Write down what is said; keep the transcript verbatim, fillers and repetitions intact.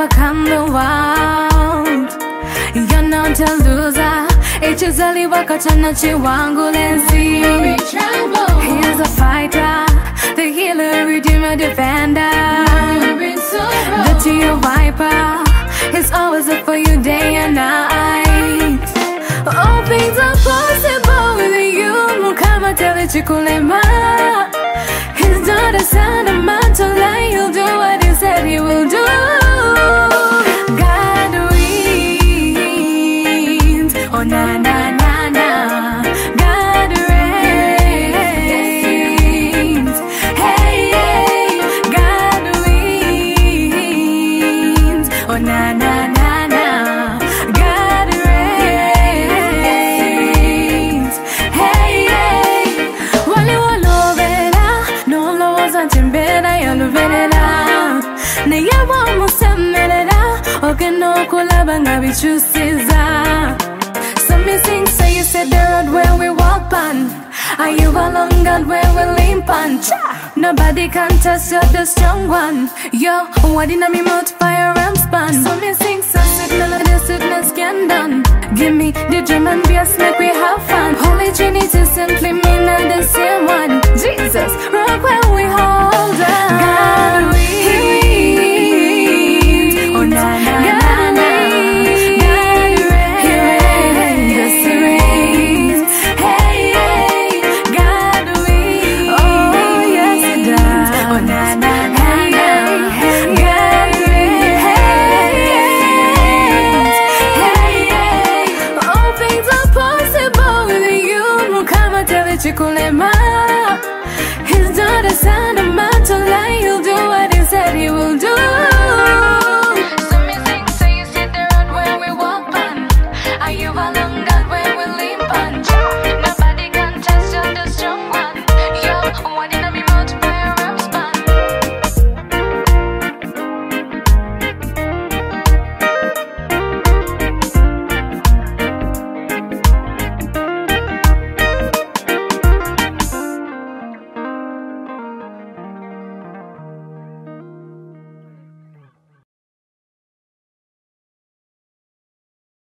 overcome the world. You're not a loser. Ichizali wakachana chiwangulenzi. He's a fighter, the healer, redeemer, defender. The tear wiper is always up for you day and night. All things are possible with you. Mukama tele chikulema. He's not a son of man to lie. He'll do what he said he will do. God wins. Oh na na na na. God reigns. Hey hey. God wins. Oh na na na na. God reigns. Hey hey. Wale walovela no loza timbera yaluvelela. Ne yawa musemelela. Oke no kulaba ngabichusiza. Some me sing, say you said the road where we walk on. Are you along God where we limp on? Nobody can test you're the strong one. Yo, what in a me mouth fire and span. So me sing, so sweet melody, sweetness can done. Give me the drum and bass, make we have fun. Holy Trinity simply mean not the same one. Jesus, rock where we hold on. God wins. Oh na na na na. Chikulema. He's not a son of man to lie. He'll do what he said he will do.